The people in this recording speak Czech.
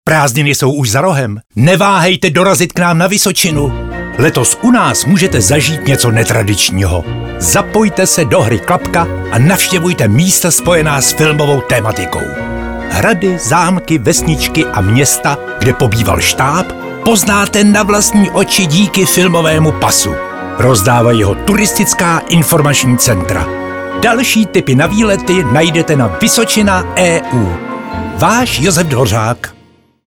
Prázdniny jsou už za rohem. Neváhejte dorazit k nám na Vysočinu. Letos u nás můžete zažít něco netradičního. Zapojte se do hry Klapka a navštěvujte místa spojená s filmovou tématikou. Hrady, zámky, vesničky a města, kde pobýval štáb, poznáte na vlastní oči díky filmovému pasu. Rozdávají ho turistická informační centra. Další tipy na výlety najdete na Vysočina.eu. Váš Josef Dvořák.